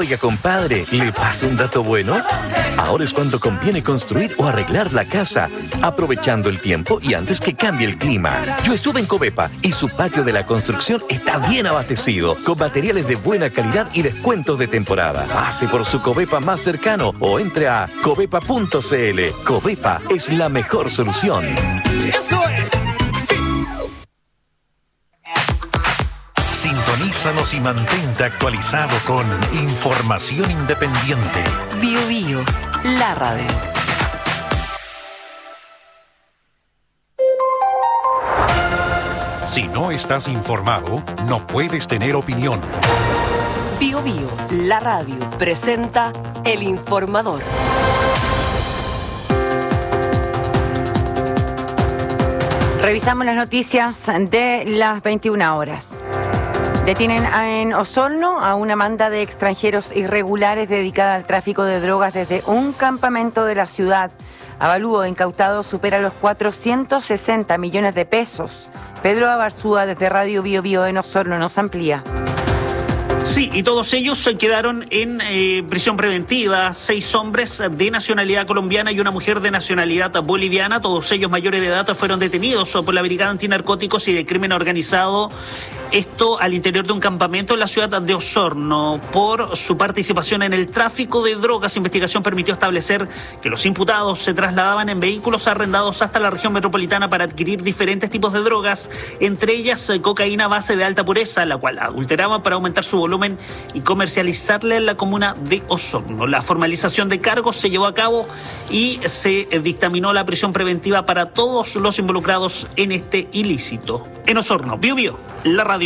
Oiga, compadre, ¿le paso un dato bueno? Ahora es cuando conviene construir o arreglar la casa, aprovechando el tiempo y antes que cambie el clima. Yo estuve en Covepa y su patio de la construcción está bien abastecido, con materiales de buena calidad y descuentos de temporada. Pase por su Covepa más cercano o entre a covepa.cl. Covepa es la mejor solución. ¡Eso es! ¡Sí! Sintonízanos y mantente actualizado con información independiente. Bio Bio, la radio. Si no estás informado, no puedes tener opinión. Bio Bio, la radio, presenta El Informador. Revisamos las noticias de las 21 horas. Detienen en Osorno a una banda de extranjeros irregulares dedicada al tráfico de drogas desde un campamento de la ciudad. Avalúo incautado supera los 460 millones de pesos. Pedro Abarzúa desde Radio Bio Bio en Osorno nos amplía. Sí, y todos ellos quedaron en prisión preventiva. 6 hombres de nacionalidad colombiana y una mujer de nacionalidad boliviana. Todos ellos mayores de edad fueron detenidos por la Brigada Antinarcóticos y de Crimen Organizado. Esto al interior de un campamento en la ciudad de Osorno. Por su participación en el tráfico de drogas, investigación permitió establecer que los imputados se trasladaban en vehículos arrendados hasta la región metropolitana para adquirir diferentes tipos de drogas, entre ellas cocaína base de alta pureza, la cual adulteraban para aumentar su volumen y comercializarla en la comuna de Osorno. La formalización de cargos se llevó a cabo y se dictaminó la prisión preventiva para todos los involucrados en este ilícito. En Osorno, Bio Bio, la radio.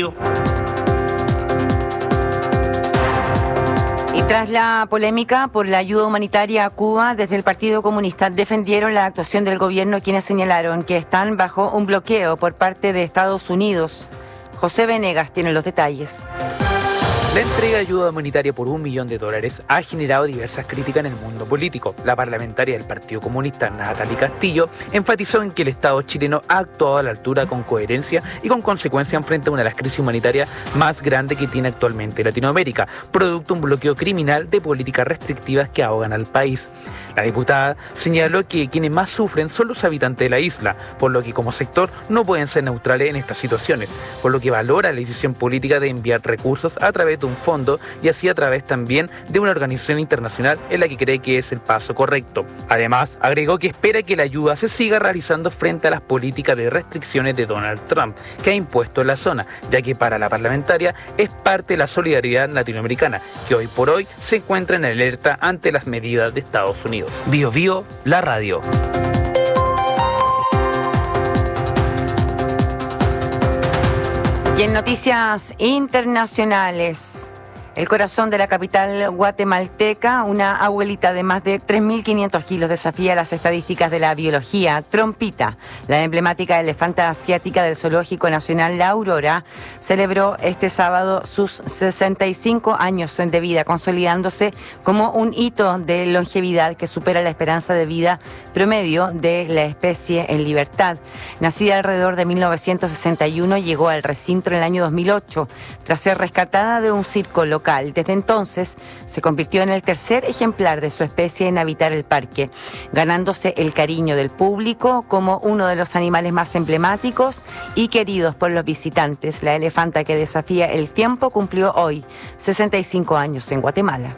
Y tras la polémica por la ayuda humanitaria a Cuba, desde el Partido Comunista defendieron la actuación del gobierno, quienes señalaron que están bajo un bloqueo por parte de Estados Unidos. José Venegas tiene los detalles. La entrega de ayuda humanitaria por $1 millón ha generado diversas críticas en el mundo político. La parlamentaria del Partido Comunista, Natalie Castillo, enfatizó en que el Estado chileno ha actuado a la altura con coherencia y con consecuencia frente a una de las crisis humanitarias más grandes que tiene actualmente Latinoamérica, producto de un bloqueo criminal de políticas restrictivas que ahogan al país. La diputada señaló que quienes más sufren son los habitantes de la isla, por lo que como sector no pueden ser neutrales en estas situaciones, por lo que valora la decisión política de enviar recursos a través de un fondo y así a través también de una organización internacional en la que cree que es el paso correcto. Además, agregó que espera que la ayuda se siga realizando frente a las políticas de restricciones de Donald Trump que ha impuesto en la zona, ya que para la parlamentaria es parte de la solidaridad latinoamericana, que hoy por hoy se encuentra en alerta ante las medidas de Estados Unidos. Bio Bio, la radio. Y en noticias internacionales, el corazón de la capital guatemalteca, una abuelita de más de 3.500 kilos desafía las estadísticas de la biología. Trompita, la emblemática elefanta asiática del Zoológico Nacional La Aurora, celebró este sábado sus 65 años de vida, consolidándose como un hito de longevidad que supera la esperanza de vida promedio de la especie en libertad. Nacida alrededor de 1961, llegó al recinto en el año 2008, tras ser rescatada de un circo local. Desde entonces se convirtió en el tercer ejemplar de su especie en habitar el parque, ganándose el cariño del público como uno de los animales más emblemáticos y queridos por los visitantes. La elefanta que desafía el tiempo cumplió hoy 65 años en Guatemala.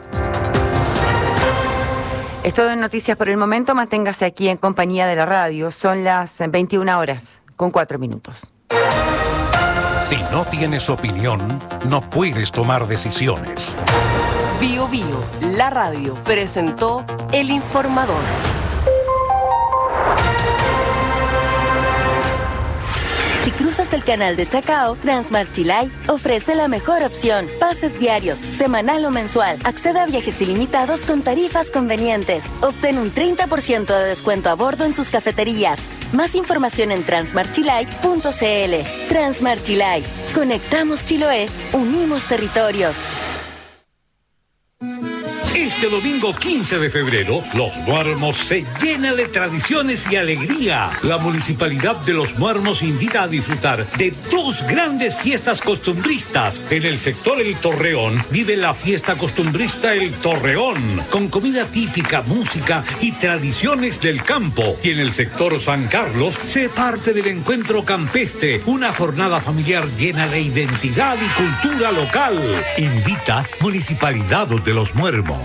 Es todo en noticias por el momento. Manténgase aquí en compañía de la radio. Son las 21:04. Si no tienes opinión, no puedes tomar decisiones. Bio Bio, la radio, presentó El Informador. Si cruzas el canal de Chacao, Transmart Chilay ofrece la mejor opción. Pases diarios, semanal o mensual. Accede a viajes ilimitados con tarifas convenientes. Obtén un 30% de descuento a bordo en sus cafeterías. Más información en transmartchilay.cl. Transmart Chilay. Conectamos Chiloé, unimos territorios. Este domingo 15 de febrero, Los Muermos se llena de tradiciones y alegría. La Municipalidad de Los Muermos invita a disfrutar de 2 grandes fiestas costumbristas. En el sector El Torreón vive la fiesta costumbrista El Torreón, con comida típica, música y tradiciones del campo. Y en el sector San Carlos se parte del encuentro campestre, una jornada familiar llena de identidad y cultura local. Invita Municipalidad de Los Muermos.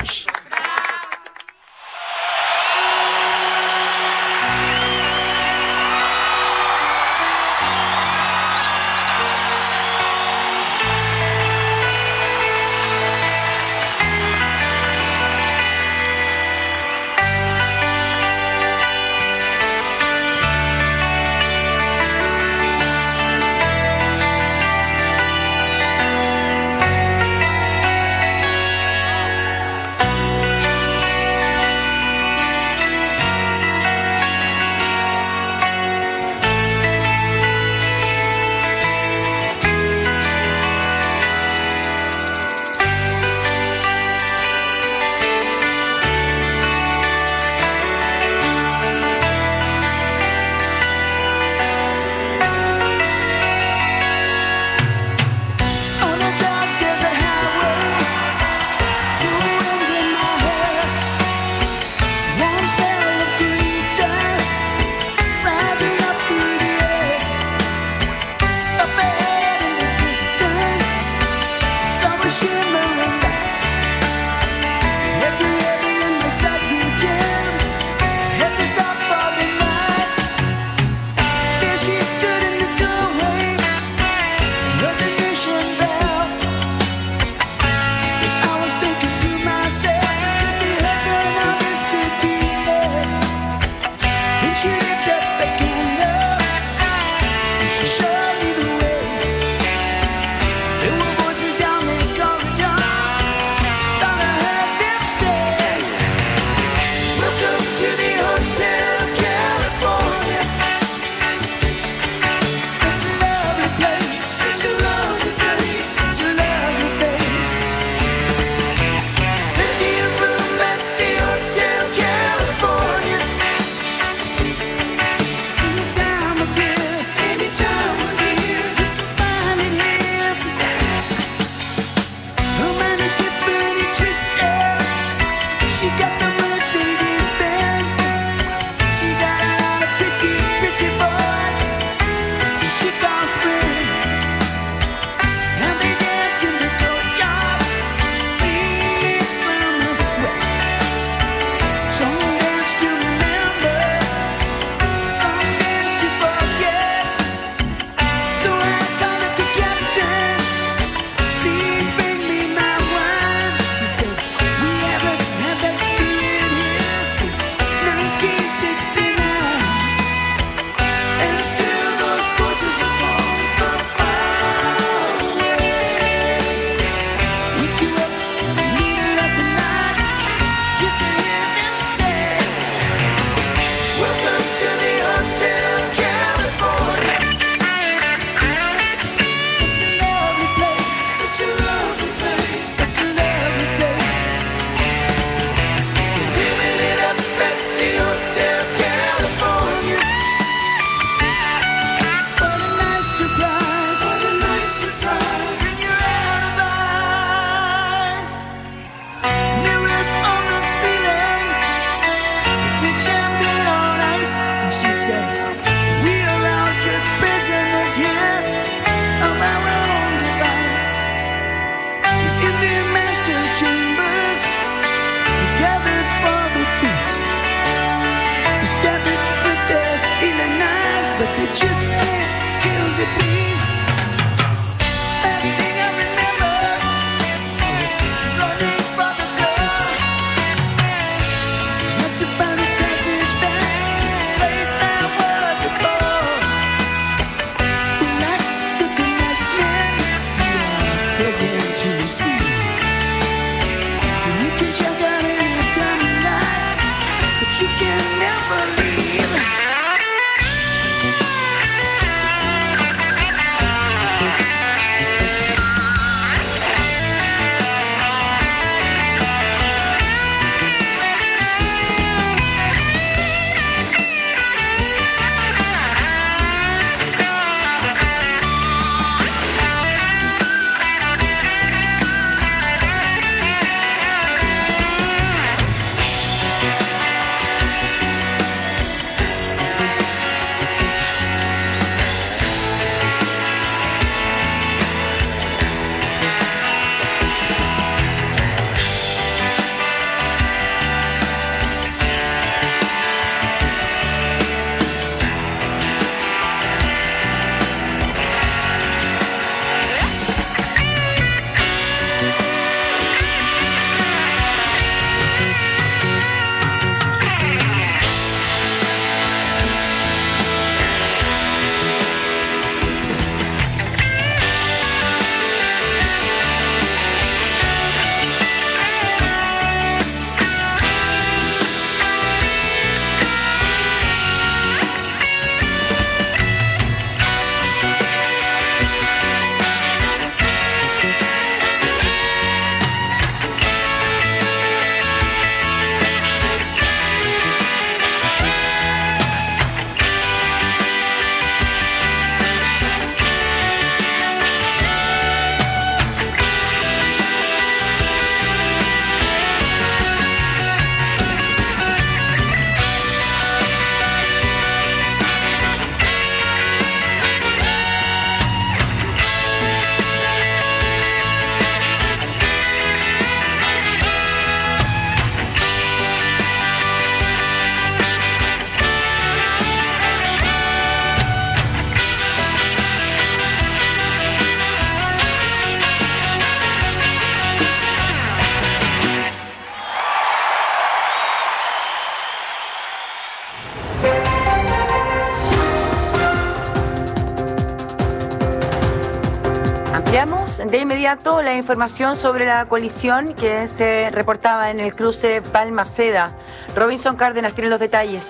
de inmediato la información sobre la colisión que se reportaba en el cruce Balmaceda. Robinson Cárdenas tiene los detalles.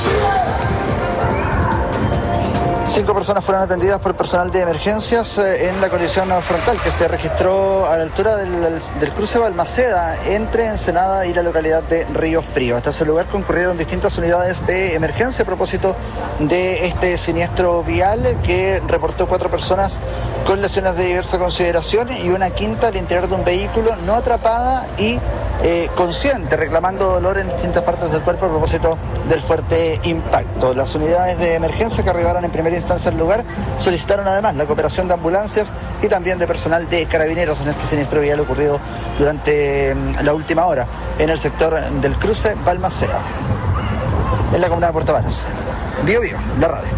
5 personas fueron atendidas por personal de emergencias en la colisión frontal que se registró a la altura del cruce Balmaceda entre Ensenada y la localidad de Río Frío. Hasta ese lugar concurrieron distintas unidades de emergencia a propósito de este siniestro vial que reportó 4 personas con lesiones de diversa consideración y una quinta al interior de un vehículo no atrapada y consciente, reclamando dolor en distintas partes del cuerpo a propósito del fuerte impacto. Las unidades de emergencia que arribaron en primera instancia al lugar solicitaron además la cooperación de ambulancias y también de personal de carabineros en este siniestro vial ocurrido durante la última hora en el sector del cruce Balmaceda, en la comuna de Puerto Varas. Bio Bio, la radio.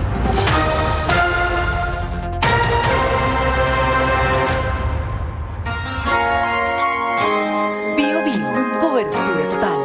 Cobertura total.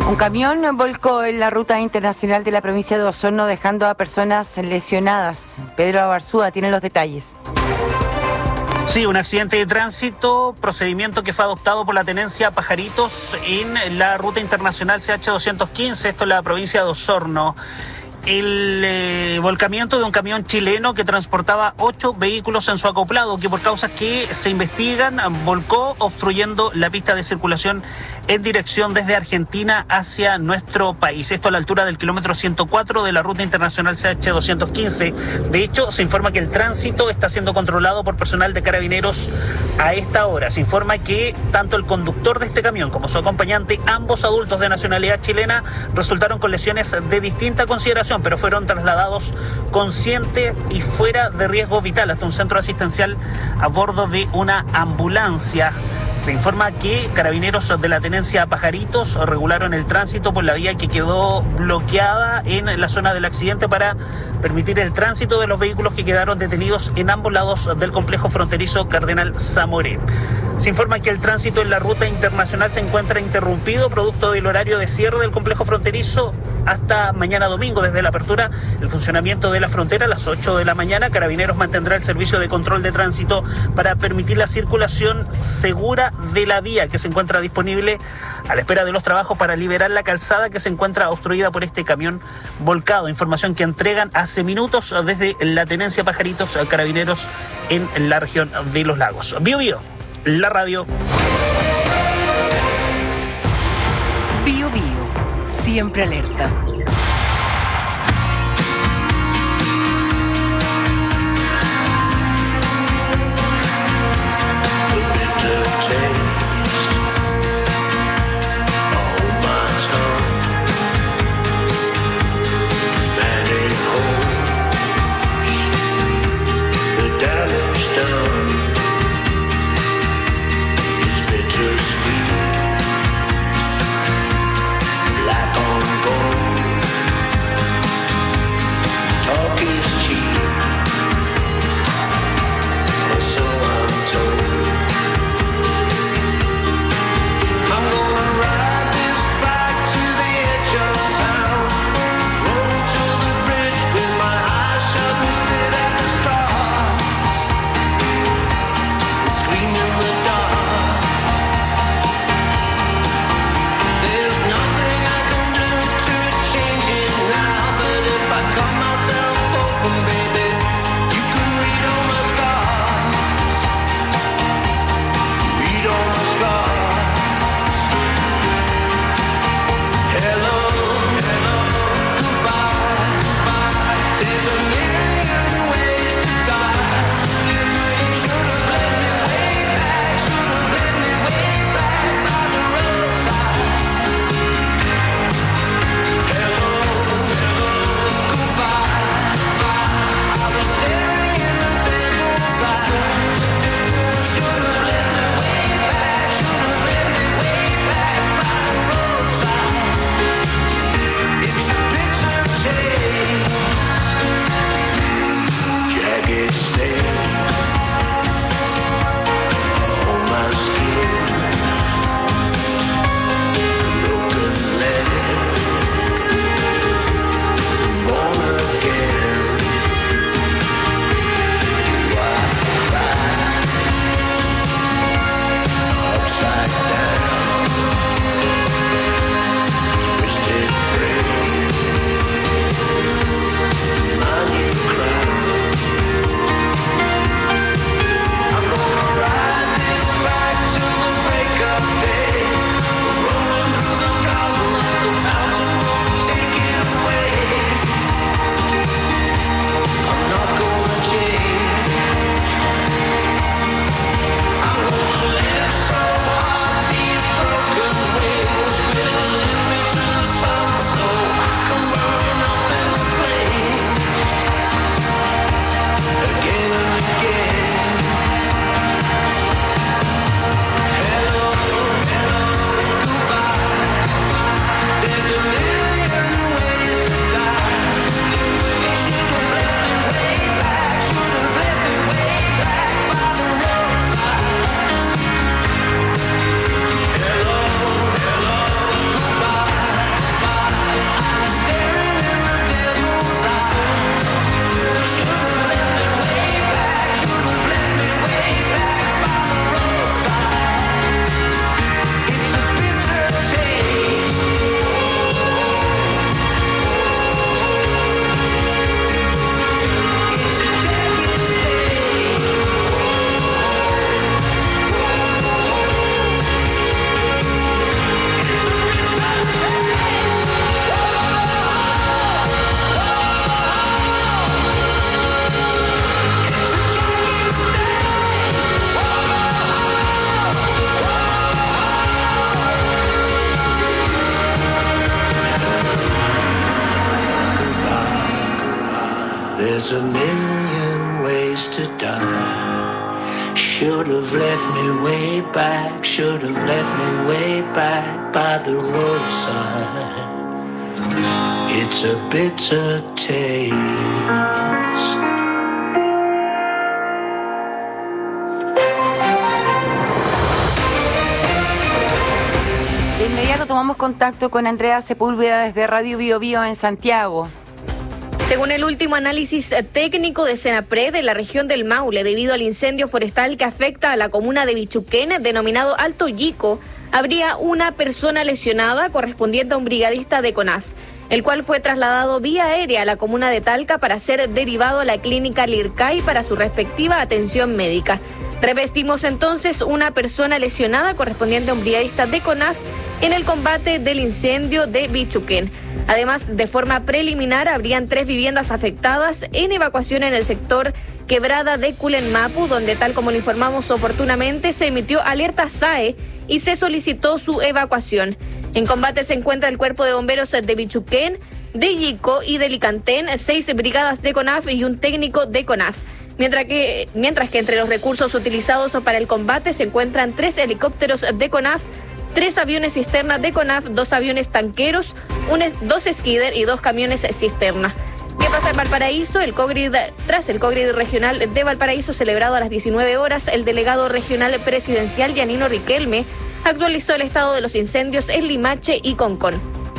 Un camión volcó en la ruta internacional de la provincia de Osorno dejando a personas lesionadas. Pedro Abarzúa tiene los detalles. Sí, un accidente de tránsito, procedimiento que fue adoptado por la tenencia Pajaritos en la ruta internacional CH215, esto en la provincia de Osorno. El volcamiento de un camión chileno que transportaba 8 vehículos en su acoplado, que por causas que se investigan volcó obstruyendo la pista de circulación en dirección desde Argentina hacia nuestro país. Esto a la altura del kilómetro 104 de la ruta internacional CH215. De hecho, se informa que el tránsito está siendo controlado por personal de Carabineros a esta hora. Se informa que tanto el conductor de este camión como su acompañante, ambos adultos de nacionalidad chilena, resultaron con lesiones de distinta consideración, pero fueron trasladados conscientes y fuera de riesgo vital hasta un centro asistencial a bordo de una ambulancia. Se informa que Carabineros de la tenencia Pajaritos regularon el tránsito por la vía que quedó bloqueada en la zona del accidente para permitir el tránsito de los vehículos que quedaron detenidos en ambos lados del complejo fronterizo Cardenal Zamoré. Se informa que el tránsito en la ruta internacional se encuentra interrumpido producto del horario de cierre del complejo fronterizo hasta mañana domingo. Desde la apertura, el funcionamiento de la frontera a las 8 de la mañana, Carabineros mantendrá el servicio de control de tránsito para permitir la circulación segura de la vía que se encuentra disponible a la espera de los trabajos para liberar la calzada que se encuentra obstruida por este camión volcado. Información que entregan hace minutos desde la tenencia Pajaritos Carabineros en la región de Los Lagos. Bio Bio, la radio. Bio Bio, siempre alerta. Black on gold. There's a million ways to die. Should have left me way back, should have left me way back by the roadside. It's a bitter taste. De inmediato tomamos contacto con Andrea Sepúlveda desde Radio Bio Bio en Santiago. Según el último análisis técnico de Senapred de la región del Maule, debido al incendio forestal que afecta a la comuna de Bichuquén, denominado Alto Yico, habría una persona lesionada correspondiente a un brigadista de CONAF, el cual fue trasladado vía aérea a la comuna de Talca para ser derivado a la clínica Lircay para su respectiva atención médica. Revestimos entonces una persona lesionada correspondiente a un brigadista de CONAF en el combate del incendio de Bichuquén. Además, de forma preliminar, habrían 3 viviendas afectadas en evacuación en el sector Quebrada de Culenmapu, donde, tal como lo informamos oportunamente, se emitió alerta SAE y se solicitó su evacuación. En combate se encuentra el Cuerpo de Bomberos de Bichuquén, de Yico y de Licantén, 6 brigadas de CONAF y un técnico de CONAF. Mientras que entre los recursos utilizados para el combate se encuentran 3 helicópteros de CONAF, 3 aviones cisterna de CONAF, 2 aviones tanqueros, 2 Skidder y 2 camiones cisterna. ¿Qué pasa en Valparaíso? Tras el COGRID regional de Valparaíso celebrado a las 19 horas, el delegado regional presidencial Yanino Riquelme actualizó el estado de los incendios en Limache y Concón.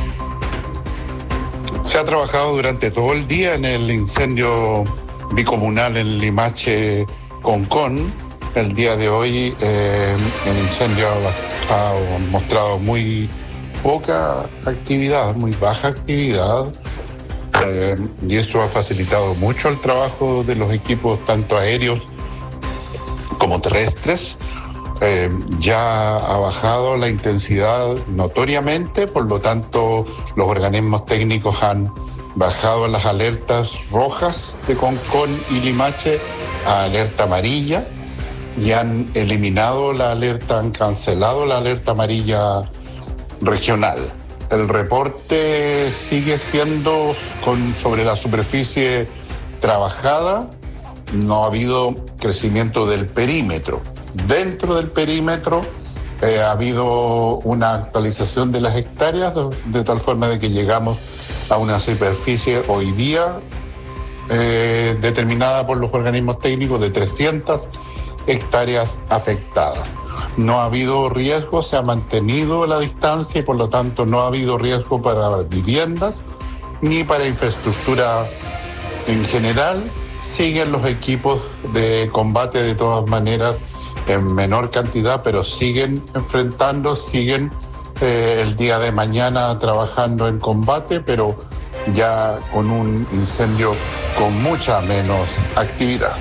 Se ha trabajado durante todo el día en el incendio bicomunal en Limache, Concón. El día de hoy el incendio ha mostrado muy poca actividad, muy baja actividad, y eso ha facilitado mucho el trabajo de los equipos tanto aéreos como terrestres. Ya ha bajado la intensidad notoriamente, por lo tanto los organismos técnicos han bajado las alertas rojas de Concón y Limache a alerta amarilla y han eliminado la alerta, han cancelado la alerta amarilla regional. El reporte sigue siendo sobre la superficie trabajada, no ha habido crecimiento del perímetro. Dentro del perímetro ha habido una actualización de las hectáreas de tal forma de que llegamos a una superficie hoy día determinada por los organismos técnicos de 300 hectáreas afectadas. No ha habido riesgo, se ha mantenido la distancia y por lo tanto no ha habido riesgo para viviendas ni para infraestructura en general. Siguen los equipos de combate de todas maneras en menor cantidad, pero siguen enfrentando, siguen el día de mañana trabajando en combate, pero ya con un incendio con mucha menos actividad.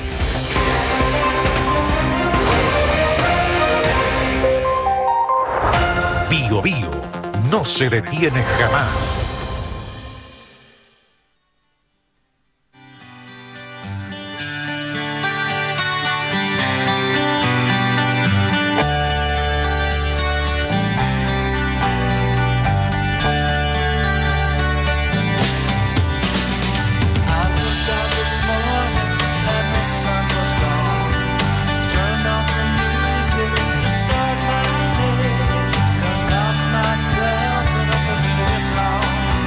Bio Bio no se detiene jamás. Myself and up a new song.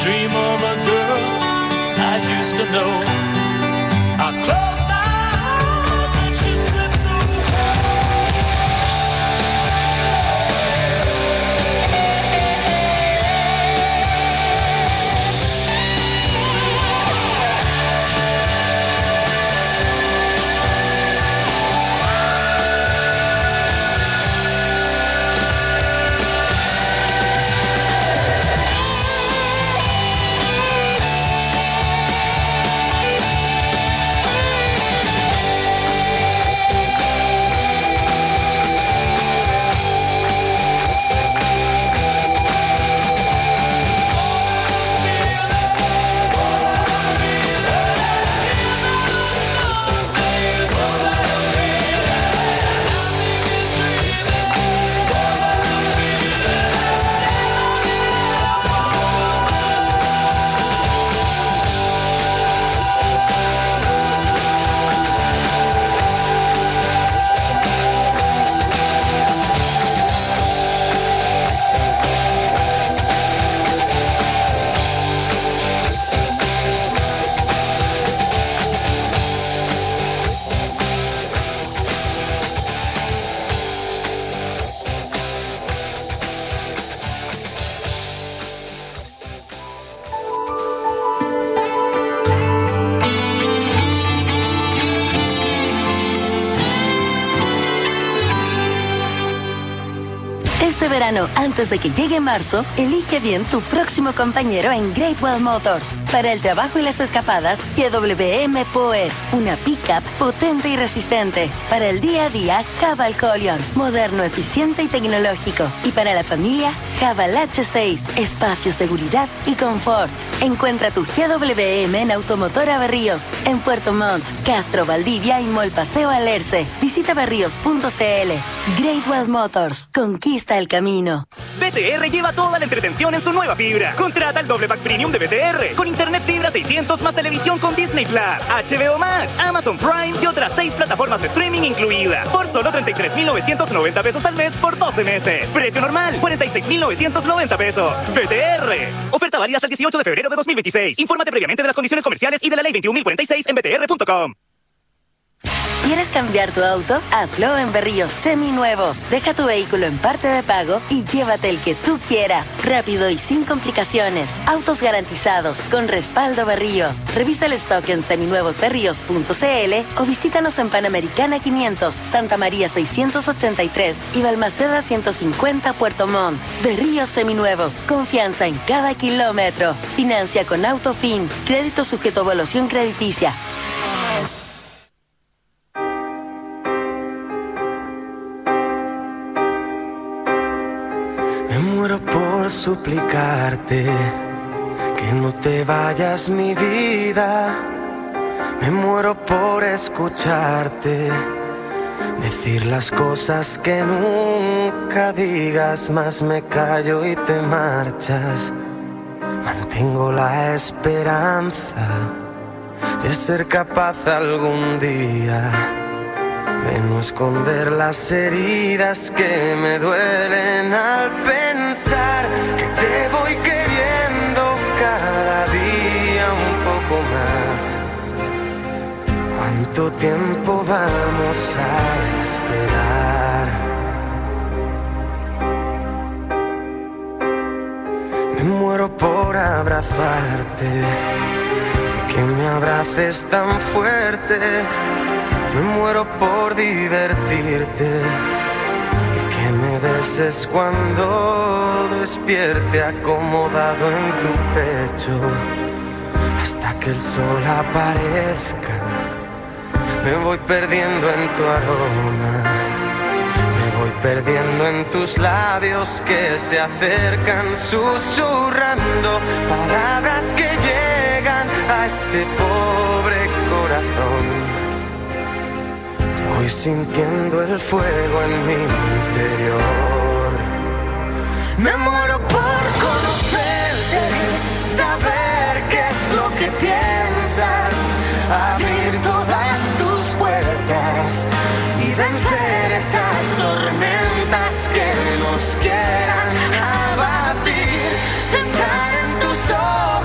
dream of a girl I used to know. I closed my eyes and she slipped Este verano, antes de que llegue marzo, elige bien tu próximo compañero en Great Wall Motors. Para el trabajo y las escapadas, GWM Power, una pickup potente y resistente. Para el día a día, Haval Colion, moderno, eficiente y tecnológico. Y para la familia, Haval H6, espacio, seguridad y confort. Encuentra tu GWM en Automotora Berríos, en Puerto Montt, Castro, Valdivia y Mall Paseo Alerce. Visita berríos.cl. Great Wall Motors, conquista el camino. BTR lleva toda la entretención en su nueva fibra. Contrata el doble pack premium de BTR con internet fibra 600 más televisión con Disney Plus, HBO Max, Amazon Prime y otras 6 plataformas de streaming incluidas por solo 33,990 pesos al mes por 12 meses. Precio normal 46,990 pesos. BTR. Oferta válida hasta el 18 de febrero de 2026. Infórmate previamente de las condiciones comerciales y de la ley 21.046 en btr.com. ¿Quieres cambiar tu auto? Hazlo en Berríos Seminuevos. Deja tu vehículo en parte de pago y llévate el que tú quieras. Rápido y sin complicaciones. Autos garantizados con respaldo Berríos. Revisa el stock en seminuevosberríos.cl o visítanos en Panamericana 500, Santa María 683 y Balmaceda 150 Puerto Montt. Berríos Seminuevos. Confianza en cada kilómetro. Financia con Autofin. Crédito sujeto a evaluación crediticia. Me muero por suplicarte que no te vayas, mi vida. Me muero por escucharte decir las cosas que nunca digas, más me callo y te marchas. Mantengo la esperanza de ser capaz algún día de no esconder las heridas que me duelen al pensar que te voy queriendo cada día un poco más. ¿Cuánto tiempo vamos a esperar? Me muero por abrazarte y que me abraces tan fuerte. Me muero por divertirte y que me beses cuando despierte acomodado en tu pecho hasta que el sol aparezca. Me voy perdiendo en tu aroma, me voy perdiendo en tus labios que se acercan susurrando palabras que llegan a este pobre corazón. Voy sintiendo el fuego en mi interior. Me muero por conocerte, saber qué es lo que piensas, abrir todas tus puertas y vencer esas tormentas que nos quieran abatir. Entrar en tus ojos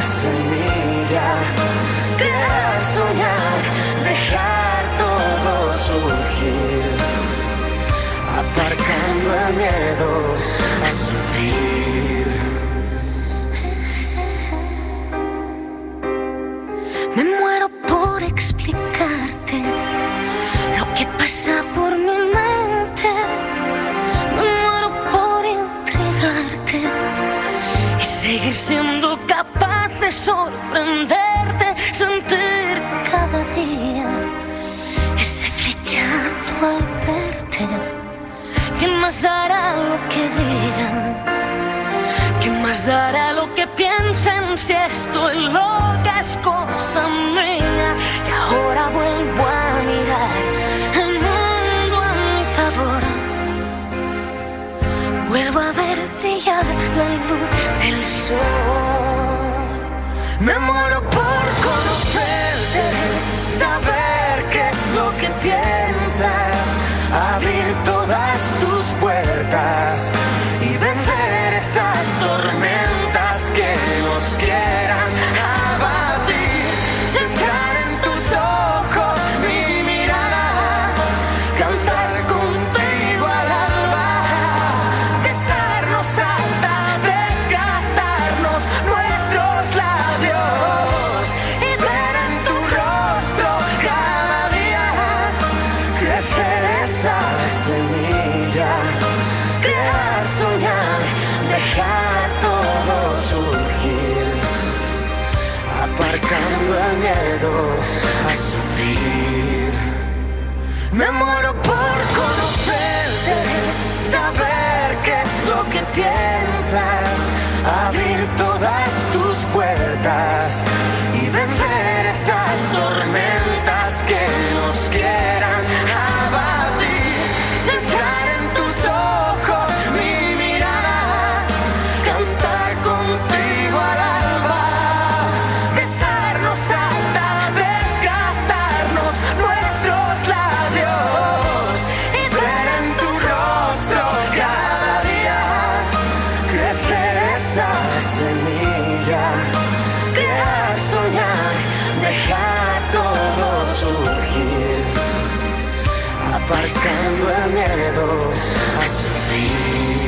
semilla, crear, soñar, dejar todo surgir, aparcando el miedo a sufrir. Me muero por explicarte lo que pasa por mi mente. Me muero por entregarte y seguir siendo capaz de sorprenderte, sentir cada día ese flechazo al verte. ¿Qué más dará lo que digan? ¿Qué más dará lo que piensen si estoy loca es cosa mía? Y ahora vuelvo a mirar el mundo a mi favor. Vuelvo a ver brillar la luz del sol. Me muero por conocerte, saber qué es lo que piensas, abrir todas tus puertas y vencer esas tormentas que nos quieran abatir. Entrar en tus ojos, mi mirada, cantar contigo al alba, besarnos hasta desgastarnos nuestros labios y ver en tu rostro cada día crecer esa semilla, crear, soñar, dejar todo surgir, aparcando el miedo a sufrir. Me muero por conocerte, saber qué es lo que piensas, abrir todas tus puertas y vencer esas tormentas que nos quieran abatir. Entrar en tus ojos, mi mirada, cantar contigo al alba, besarnos hasta desgastarnos nuestros labios y ver en tu rostro cada día crecer esa semilla, crear, soñar, dejar todo surgir, aparcando el miedo a sufrir.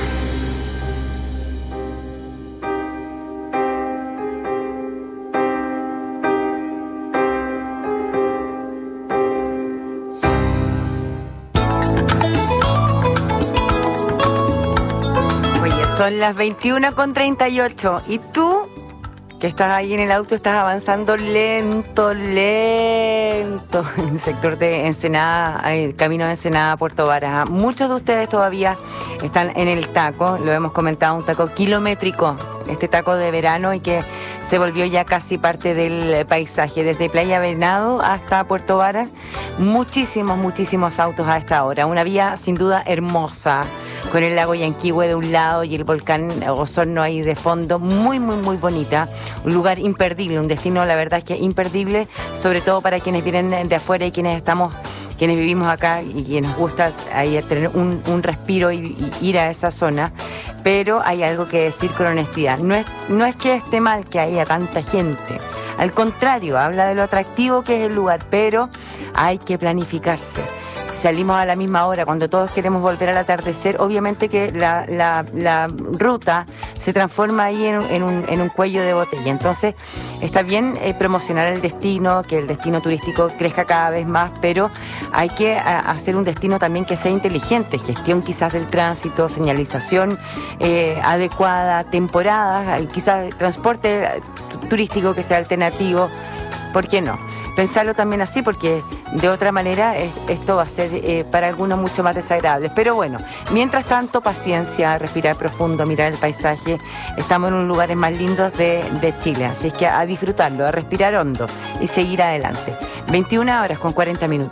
Oye, son las 21:38 y tú, que estás ahí en el auto, estás avanzando lento en el sector de Ensenada, el camino de Ensenada a Puerto Varas. Muchos de ustedes todavía están en el taco, lo hemos comentado, un taco kilométrico, este taco de verano y que se volvió ya casi parte del paisaje, desde Playa Venado hasta Puerto Varas, muchísimos autos a esta hora, una vía sin duda hermosa, con el lago Yanquihue de un lado y el volcán Osorno ahí de fondo, muy bonita, un lugar imperdible, un destino la verdad es que imperdible, sobre todo para quienes vienen de afuera y quienes vivimos acá y quienes nos gusta ahí tener un respiro y ir a esa zona. Pero hay algo que decir con honestidad, no es que esté mal que haya tanta gente, al contrario, habla de lo atractivo que es el lugar, pero hay que planificarse. Salimos a la misma hora, cuando todos queremos volver al atardecer, obviamente que la ruta se transforma ahí en un cuello de botella. Entonces, está bien promocionar el destino, que el destino turístico crezca cada vez más, pero hay que hacer un destino también que sea inteligente, gestión quizás del tránsito, señalización adecuada, temporadas, quizás transporte turístico que sea alternativo, ¿por qué no? Pensarlo también así, porque de otra manera esto va a ser para algunos mucho más desagradable. Pero bueno, mientras tanto, paciencia, respirar profundo, mirar el paisaje. Estamos en unos lugares más lindos de Chile, así es que a disfrutarlo, a respirar hondo y seguir adelante. 21:40.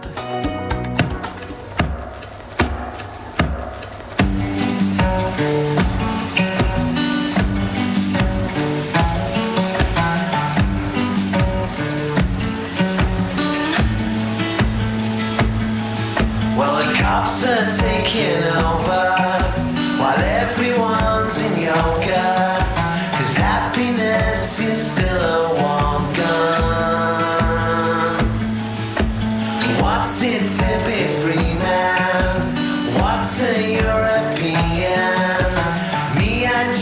Cops are taking over while everyone's in yoga, 'cause happiness is the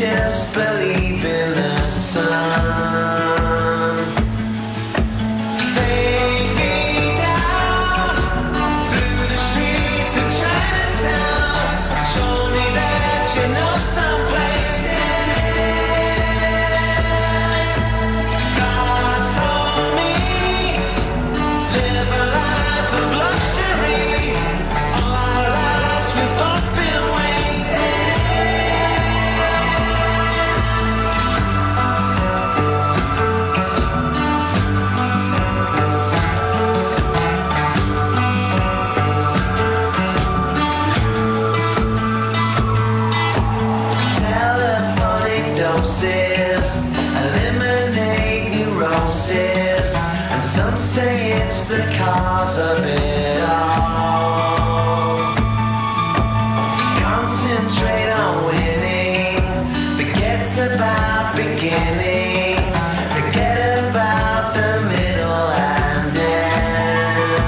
just believe in the sun. Take me down through the streets of Chinatown. Show me that you know some places. God told me, live a life of luxury. All our lives we've both been wasted. Telephonic doses eliminate neurosis, and some say it's the cause of it all. Concentrate on winning, forget about beginning, forget about the middle and end.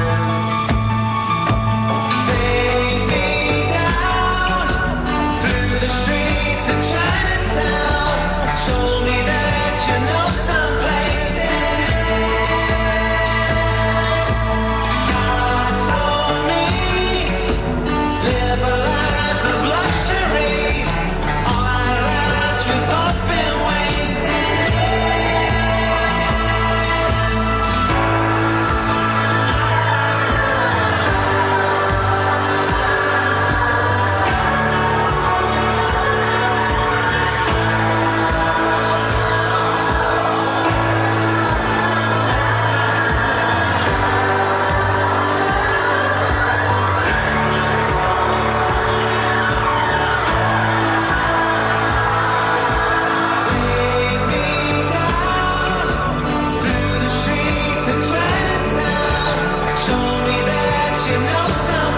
Take me down through the streets of Chinatown. Show me that you know some places. God told me, live a life of luxury. All our lives we've both been wasted. Take me down through the streets of Chinatown. Show me that you know some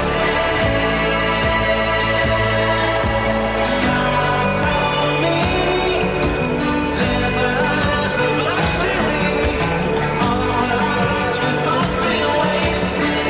places. God told me, live a life of luxury. All our lives we've both been wasted.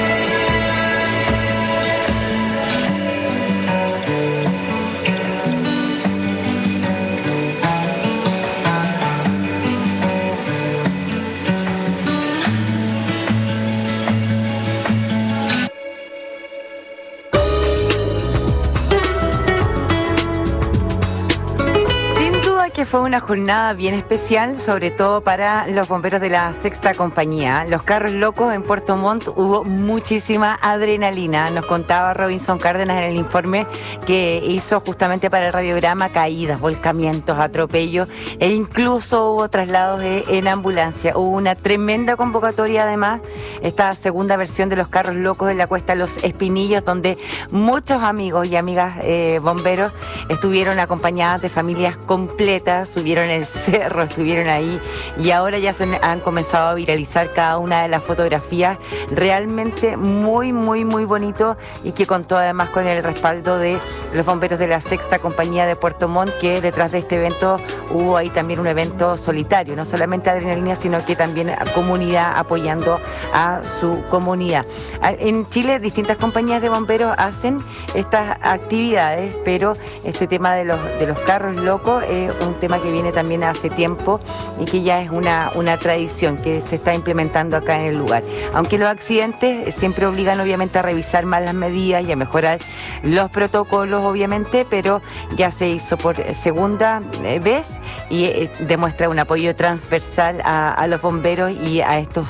Sin duda que fue una jornada bien especial, sobre todo para los bomberos de la Sexta Compañía. Los carros locos en Puerto Montt hubo muchísima adrenalina. Nos contaba Robinson Cárdenas en el informe que hizo justamente para el radiograma: caídas, volcamientos, atropellos e incluso hubo traslados en ambulancia. Hubo una tremenda convocatoria, además, esta segunda versión de los carros locos en la Cuesta Los Espinillos, donde muchos amigos y amigas bomberos estuvieron acompañadas de familias completas, subieron el cerro, estuvieron ahí, y ahora ya se han comenzado a viralizar cada una de las fotografías. Realmente muy, muy, muy bonito, y que contó además con el respaldo de los bomberos de la Sexta Compañía de Puerto Montt, que detrás de este evento hubo ahí también un evento solitario, no solamente adrenalina, sino que también comunidad apoyando a su comunidad. En Chile distintas compañías de bomberos hacen estas actividades, pero este tema de los carros locos es un tema que viene también hace tiempo y que ya es una tradición que se está implementando acá en el lugar. Aunque los accidentes siempre obligan obviamente a revisar más las medidas y a mejorar los protocolos, obviamente, pero ya se hizo por segunda vez y demuestra un apoyo transversal a los bomberos y a estas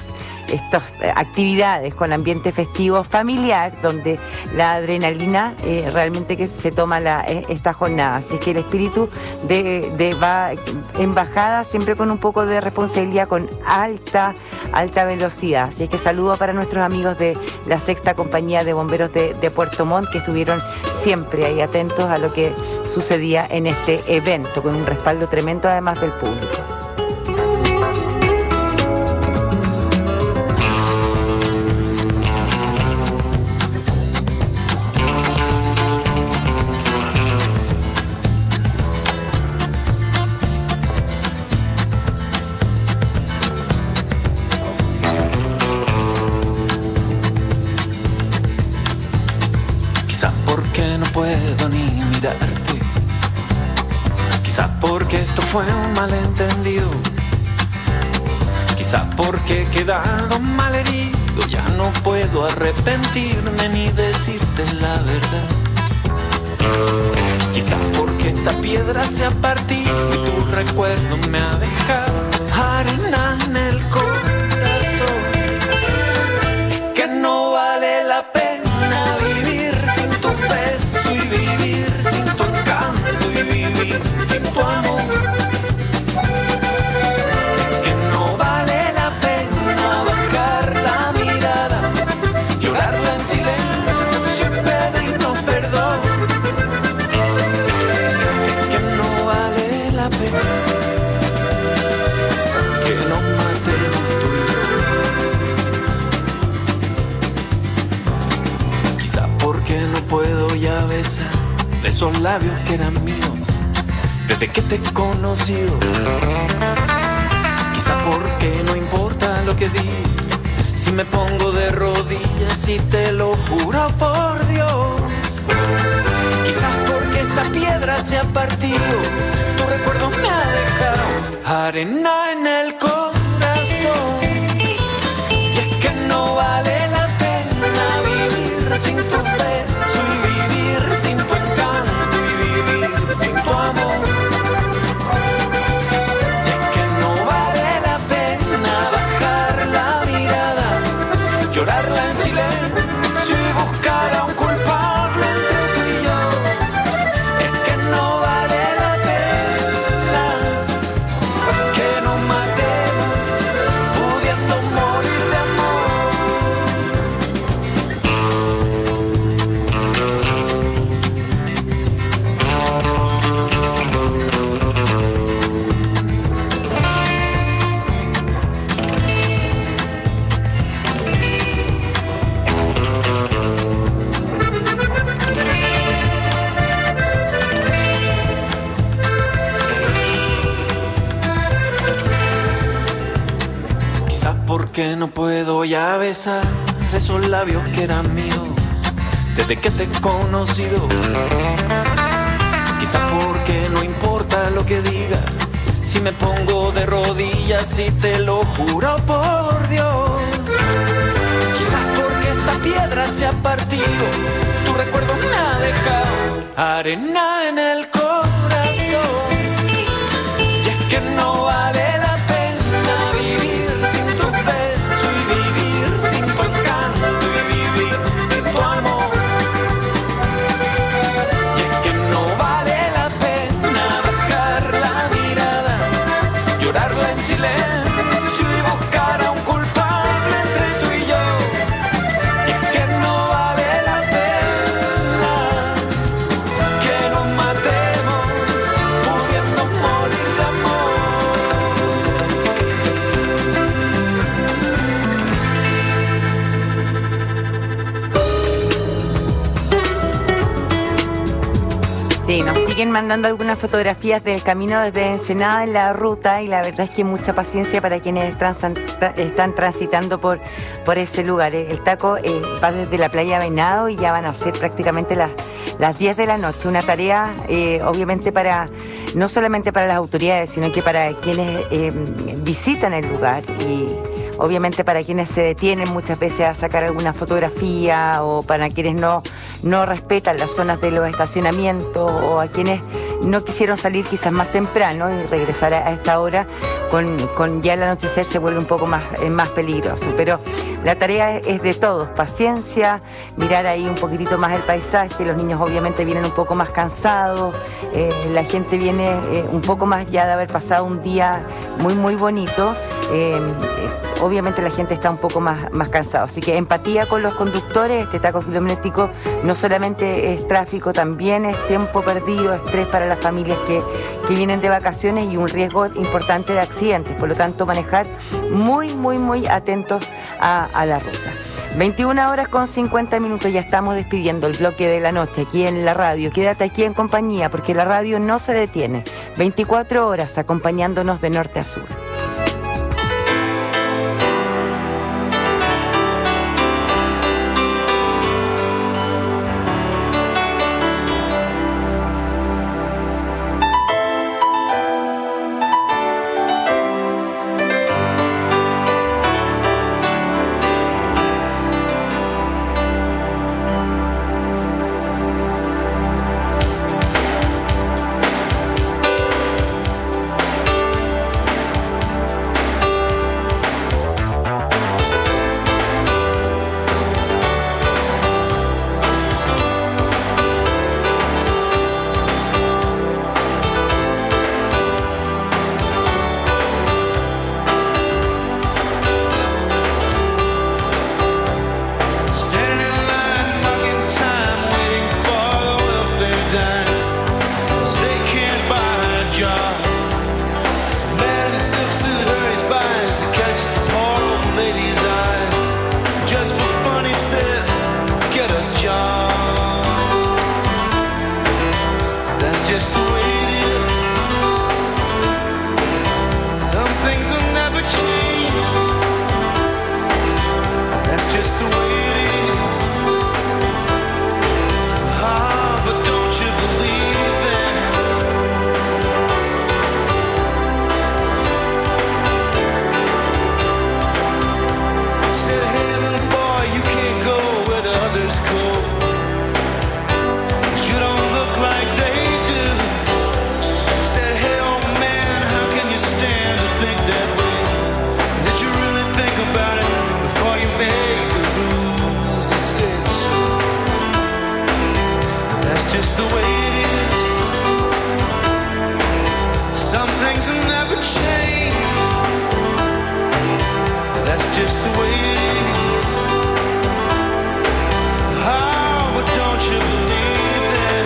actividades con ambiente festivo familiar, donde la adrenalina realmente que se toma esta jornada. Así es que el espíritu va en bajada, siempre con un poco de responsabilidad, con alta velocidad. Así es que saludo para nuestros amigos de la Sexta Compañía de Bomberos de Puerto Montt, que estuvieron siempre ahí atentos a lo que sucedía en este evento, con un respaldo tremendo además del público. Quizá porque no puedo ni mirarte, Quizás porque esto fue un malentendido, quizás porque he quedado mal herido. Ya no puedo arrepentirme ni decirte la verdad. Quizás porque esta piedra se ha partido y tu recuerdo me ha dejado arena en el corazón. Es que no vale la pena vivir sin tu beso y vivir sin tu encanto y vivir sin tu amor. Es que no vale la pena bajar la mirada, llorarla en silencio y pedirnos perdón. Es que no vale la pena que nos matemos tú y yo. Quizás porque no puedo ya besar esos labios que eran míos desde que te he conocido. Quizás porque no importa lo que diga si me pongo de rodillas y te lo juro por Dios. Quizás porque esta piedra se ha partido, tu recuerdo me ha dejado arena en el corazón. Y es que no vale la pena vivir sin tu beso y vivir sin tu encanto y vivir sin tu amor. Y es que no vale la pena bajar la mirada, llorarla en silencio y buscar a un culpable entre tú y yo. Es que no vale la pena que nos matemos pudiendo morir de Quizás porque no puedo ya besar esos labios que eran míos desde que te he conocido. Quizás porque no importa lo que diga si me pongo de rodillas y te lo juro por Dios. Quizás porque esta piedra se ha partido, tu recuerdo me ha dejado arena en el corazón. Y es que no vale la pena vivir sin tu beso y vivir sin tu encanto y vivir sin tu amor. Y es que no vale la pena bajar la mirada, llorarla en silencio y buscar a un culpable entre tú y yo. Y es que no vale la pena que nos matemos pudiendo morir de amor. Sí, nos siguen mandando algunas fotografías del camino desde Ensenada en la ruta y la verdad es que mucha paciencia para quienes están transitando por ese lugar. El taco va desde la playa Venado y ya van a ser prácticamente las 10 de la noche. Una tarea obviamente no solamente para las autoridades, sino que para quienes visitan el lugar y obviamente para quienes se detienen muchas veces a sacar alguna fotografía o para quienes no respetan las zonas de los estacionamientos o a quienes no quisieron salir quizás más temprano y regresar a esta hora con ya el anochecer se vuelve un poco más peligroso. Pero la tarea es de todos, paciencia, mirar ahí un poquitito más el paisaje. Los niños obviamente vienen un poco más cansados, la gente viene un poco más ya de haber pasado un día muy muy bonito. Obviamente la gente está un poco más cansada, así que empatía con los conductores. Este taco kilométrico no solamente es tráfico, también es tiempo perdido, estrés para las familias que vienen de vacaciones y un riesgo importante de accidentes. Por lo tanto, manejar muy muy muy atentos a la ruta. 21 horas con 50 minutos, ya estamos despidiendo el bloque de la noche aquí en la radio. Quédate aquí en compañía porque la radio no se detiene. 24 horas acompañándonos de norte a sur. the way it is. Oh, but don't you believe that?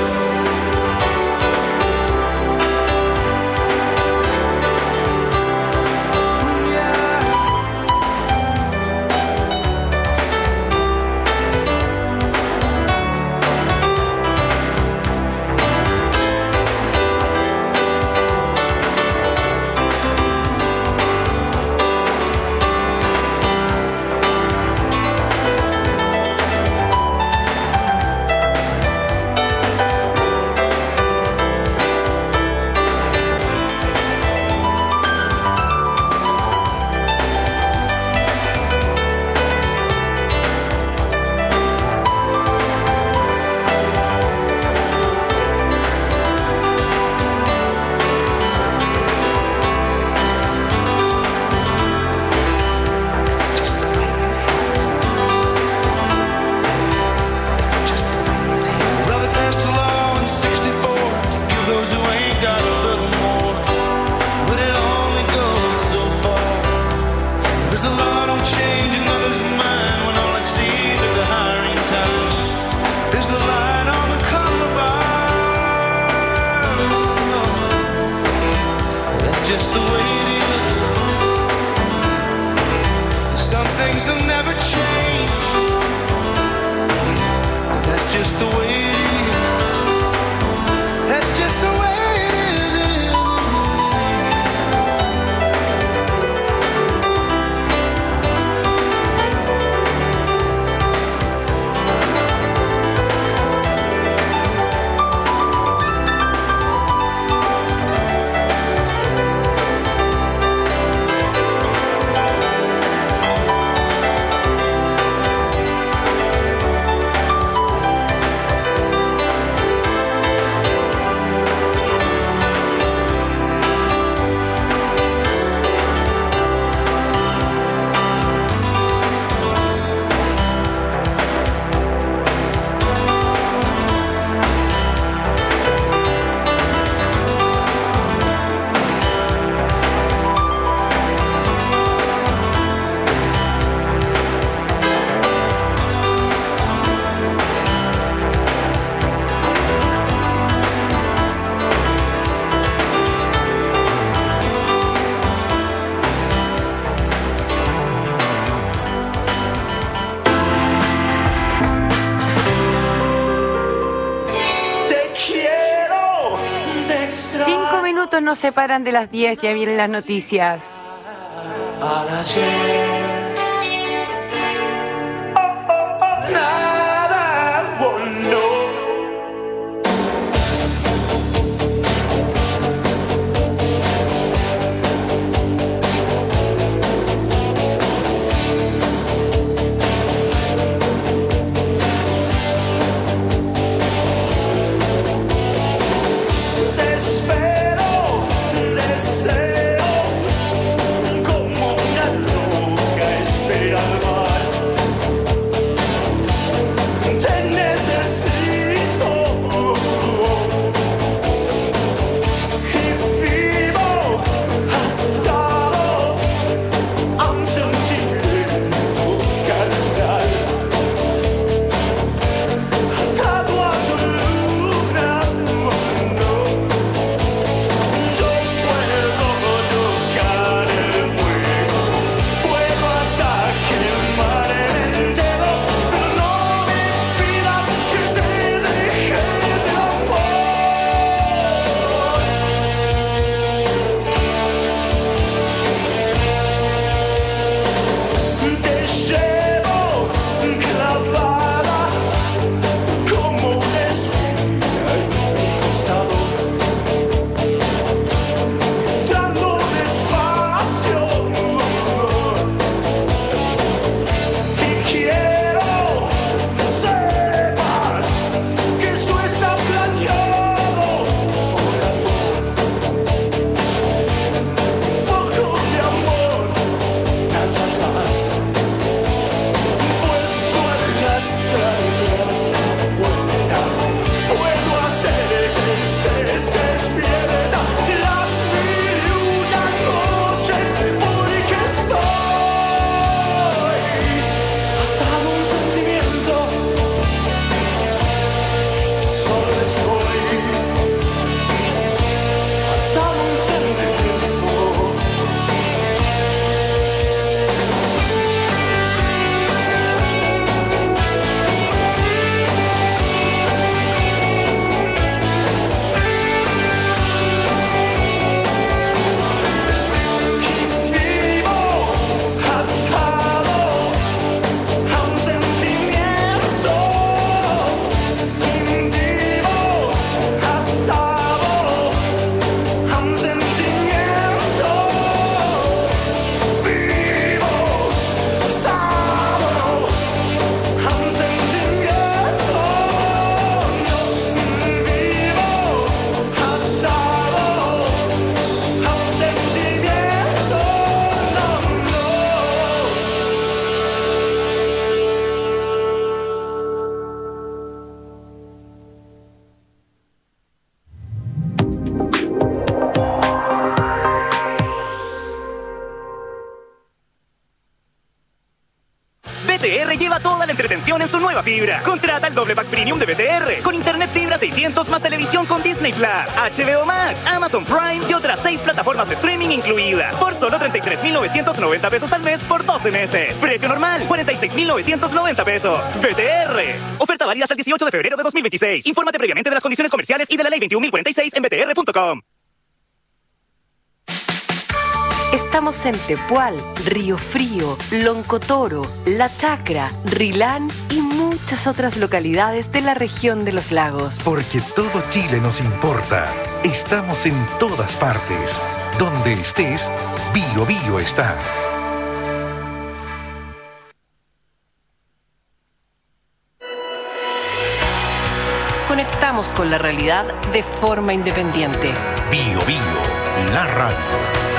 Just the way it is. Some things will never change. That's just the way it is. That's just the way it is. Nos separan de las 10, ya vienen las noticias. Deseo como una loca. Lleva toda la entretención en su nueva fibra. Contrata el doble pack premium de VTR con internet fibra 600 más televisión con Disney Plus, HBO Max, Amazon Prime y otras 6 plataformas de streaming incluidas. Por solo 33,990 pesos al mes por 12 meses. Precio normal, 46,990 pesos. VTR. Oferta válida hasta el 18 de febrero de 2026. Infórmate previamente de las condiciones comerciales y de la ley 21.046 en vtr.com. Estamos en Tepual, Río Frío, Loncotoro, La Chacra, Rilán y muchas otras localidades de la región de los lagos. Porque todo Chile nos importa. Estamos en todas partes. Donde estés, Bio Bio está. Conectamos con la realidad de forma independiente. Bio Bio, la radio.